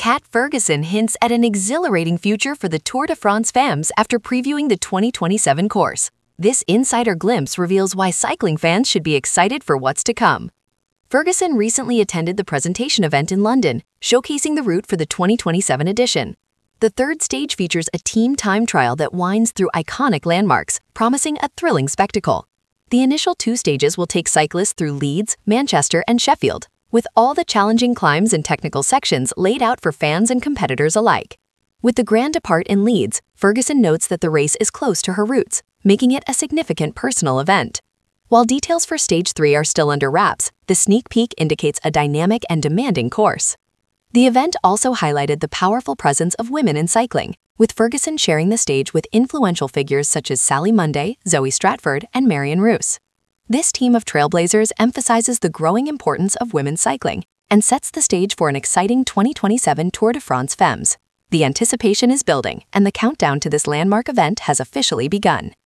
Kat Ferguson hints at an exhilarating future for the Tour de France Femmes after previewing the 2027 course. This insider glimpse reveals why cycling fans should be excited for what's to come. Ferguson recently attended the presentation event in London, showcasing the route for the 2027 edition. The third stage features a team time trial that winds through iconic landmarks, promising a thrilling spectacle. The initial 2 stages will take cyclists through Leeds, Manchester, and Sheffield, with all the challenging climbs and technical sections laid out for fans and competitors alike. With the grand depart in Leeds, Ferguson notes that the race is close to her roots, making it a significant personal event. While details for Stage 3 are still under wraps, the sneak peek indicates a dynamic and demanding course. The event also highlighted the powerful presence of women in cycling, with Ferguson sharing the stage with influential figures such as Sally Munday, Zoe Stratford, and Marion Roos. This team of trailblazers emphasizes the growing importance of women's cycling and sets the stage for an exciting 2027 Tour de France Femmes. The anticipation is building, and the countdown to this landmark event has officially begun.